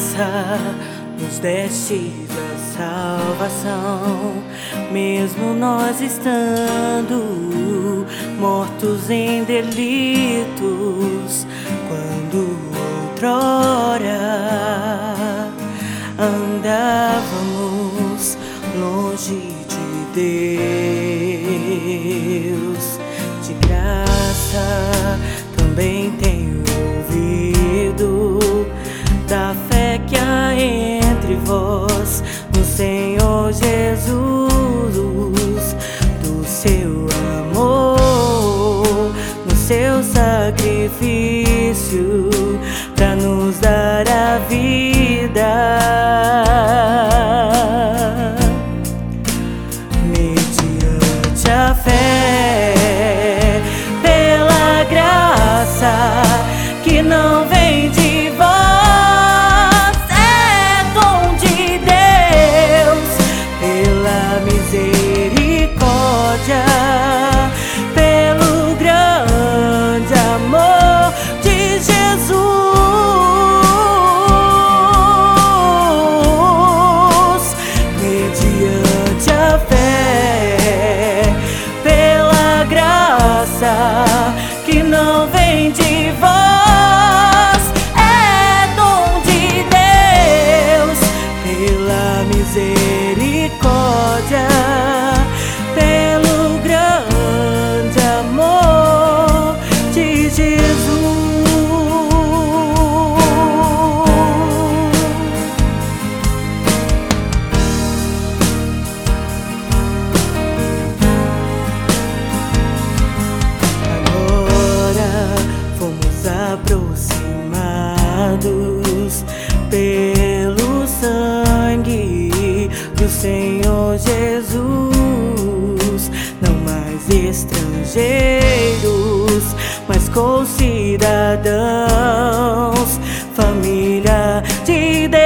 graça nos deste da salvação, mesmo nós estando mortos em delitos, quando outrora andávamos longe de Deus. De graça também tenho ouvido da fé que há entre vós no Senhor Jesus, do seu amor, no seu sacrifício pra nos dar a vida. Mediante a fé, pela graça que não vem de vós, é dom de Deus, pela misericórdia, pelo grande amor de Jesus. Mediante a fé, pela graça que não vem de vós, é dom de Deus, pela misericórdia, pelo grande amor de Jesus. Aproximados pelo sangue do Senhor Jesus, não mais estrangeiros, mas concidadãos, família de Deus.